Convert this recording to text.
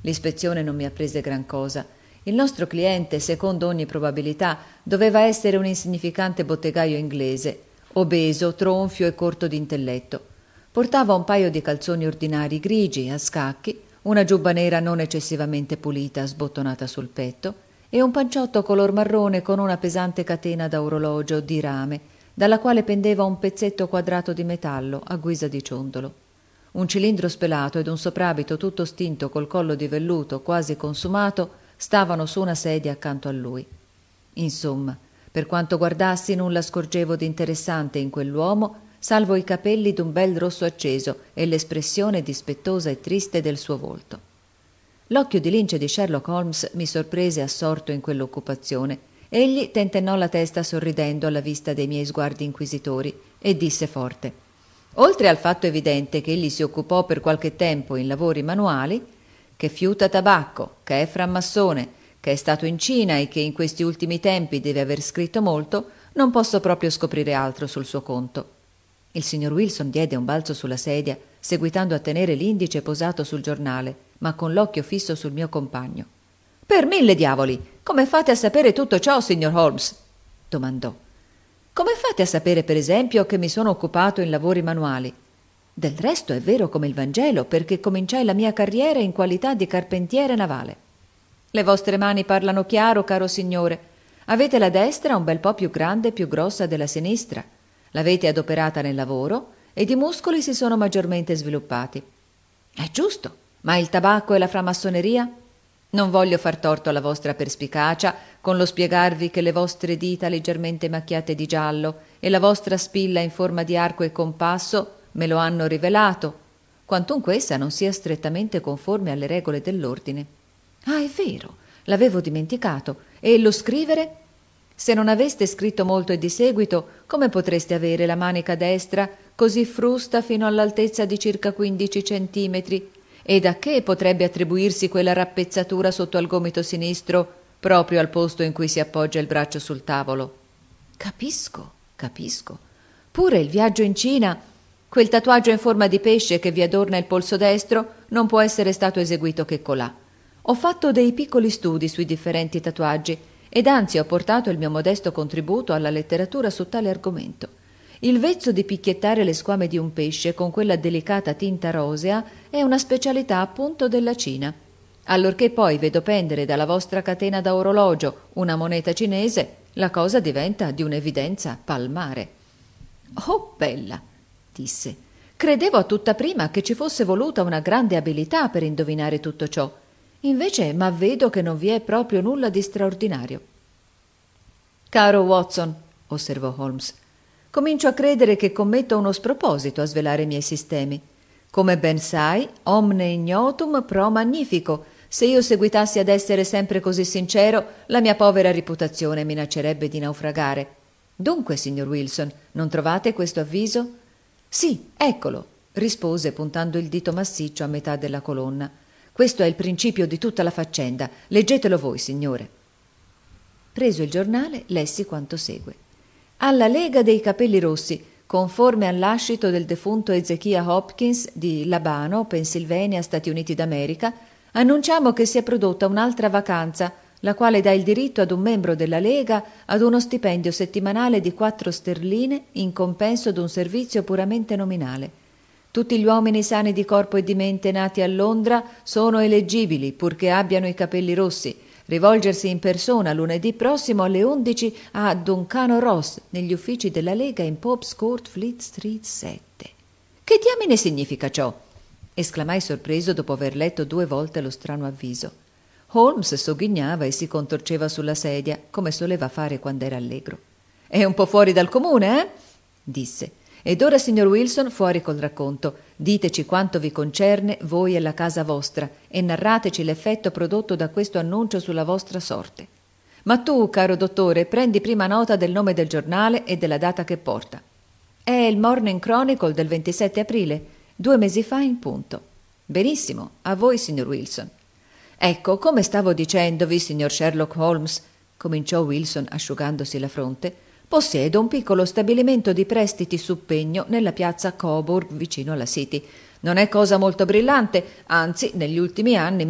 L'ispezione non mi apprese gran cosa. Il nostro cliente, secondo ogni probabilità, doveva essere un insignificante bottegaio inglese, obeso, tronfio e corto d'intelletto. Portava un paio di calzoni ordinari grigi a scacchi, una giubba nera non eccessivamente pulita sbottonata sul petto e un panciotto color marrone con una pesante catena da orologio di rame, dalla quale pendeva un pezzetto quadrato di metallo a guisa di ciondolo. Un cilindro spelato ed un soprabito tutto stinto col collo di velluto quasi consumato stavano su una sedia accanto a lui. Insomma, per quanto guardassi nulla scorgevo di interessante in quell'uomo, salvo i capelli d'un bel rosso acceso e l'espressione dispettosa e triste del suo volto. L'occhio di lince di Sherlock Holmes mi sorprese assorto in quell'occupazione. Egli tentennò la testa sorridendo alla vista dei miei sguardi inquisitori e disse forte: oltre al fatto evidente che egli si occupò per qualche tempo in lavori manuali, che fiuta tabacco, che è frammassone, che è stato in Cina e che in questi ultimi tempi deve aver scritto molto, non posso proprio scoprire altro sul suo conto. Il signor Wilson diede un balzo sulla sedia, seguitando a tenere l'indice posato sul giornale, ma con l'occhio fisso sul mio compagno. «Per mille diavoli! Come fate a sapere tutto ciò, signor Holmes?» domandò. «Come fate a sapere, per esempio, che mi sono occupato in lavori manuali? Del resto è vero come il Vangelo, perché cominciai la mia carriera in qualità di carpentiere navale. Le vostre mani parlano chiaro, caro signore. Avete la destra un bel po' più grande e più grossa della sinistra. L'avete adoperata nel lavoro ed i muscoli si sono maggiormente sviluppati. È giusto, ma il tabacco e la framassoneria? Non voglio far torto alla vostra perspicacia con lo spiegarvi che le vostre dita leggermente macchiate di giallo e la vostra spilla in forma di arco e compasso me lo hanno rivelato, quantunque essa non sia strettamente conforme alle regole dell'ordine. Ah, è vero, l'avevo dimenticato. E lo scrivere? Se non aveste scritto molto e di seguito, come potreste avere la manica destra così frusta fino all'altezza di circa 15 centimetri? E da che potrebbe attribuirsi quella rappezzatura sotto al gomito sinistro, proprio al posto in cui si appoggia il braccio sul tavolo? Capisco. Pure il viaggio in Cina, quel tatuaggio in forma di pesce che vi adorna il polso destro, non può essere stato eseguito che colà. Ho fatto dei piccoli studi sui differenti tatuaggi ed anzi ho portato il mio modesto contributo alla letteratura su tale argomento. Il vezzo di picchiettare le squame di un pesce con quella delicata tinta rosea è una specialità appunto della Cina. Allorché poi vedo pendere dalla vostra catena da orologio una moneta cinese, la cosa diventa di un'evidenza palmare. «Oh, bella!» disse. «Credevo a tutta prima che ci fosse voluta una grande abilità per indovinare tutto ciò. Invece m'avvedo che non vi è proprio nulla di straordinario». «Caro Watson», osservò Holmes, «comincio a credere che commetto uno sproposito a svelare i miei sistemi. Come ben sai, omne ignotum pro magnifico. Se io seguitassi ad essere sempre così sincero, la mia povera reputazione minaccerebbe di naufragare. Dunque, signor Wilson, non trovate questo avviso?» «Sì, eccolo», rispose puntando il dito massiccio a metà della colonna. «Questo è il principio di tutta la faccenda. Leggetelo voi, signore». Preso il giornale, lessi quanto segue. «Alla Lega dei Capelli Rossi, conforme all'ascito del defunto Ezechia Hopkins di Labano, Pennsylvania, Stati Uniti d'America, annunciamo che si è prodotta un'altra vacanza, la quale dà il diritto ad un membro della Lega ad uno stipendio settimanale di 4 sterline in compenso d'un servizio puramente nominale. Tutti gli uomini sani di corpo e di mente nati a Londra sono eleggibili, purché abbiano i capelli rossi. Rivolgersi in persona lunedì prossimo alle 11 a Duncan Ross, negli uffici della Lega in Pope's Court, Fleet Street 7. «Che diamine significa ciò?» esclamai sorpreso dopo aver letto 2 volte lo strano avviso. Holmes sogghignava e si contorceva sulla sedia, come soleva fare quando era allegro. «È un po' fuori dal comune, eh?» disse. «Ed ora, signor Wilson, fuori col racconto. Diteci quanto vi concerne voi e la casa vostra e narrateci l'effetto prodotto da questo annuncio sulla vostra sorte. Ma tu, caro dottore, prendi prima nota del nome del giornale e della data che porta. È il Morning Chronicle del 27 aprile, 2 mesi fa in punto. Benissimo, a voi, signor Wilson». «Ecco, come stavo dicendovi, signor Sherlock Holmes», cominciò Wilson asciugandosi la fronte, «possiedo un piccolo stabilimento di prestiti su pegno nella piazza Coburg vicino alla City. Non è cosa molto brillante, anzi negli ultimi anni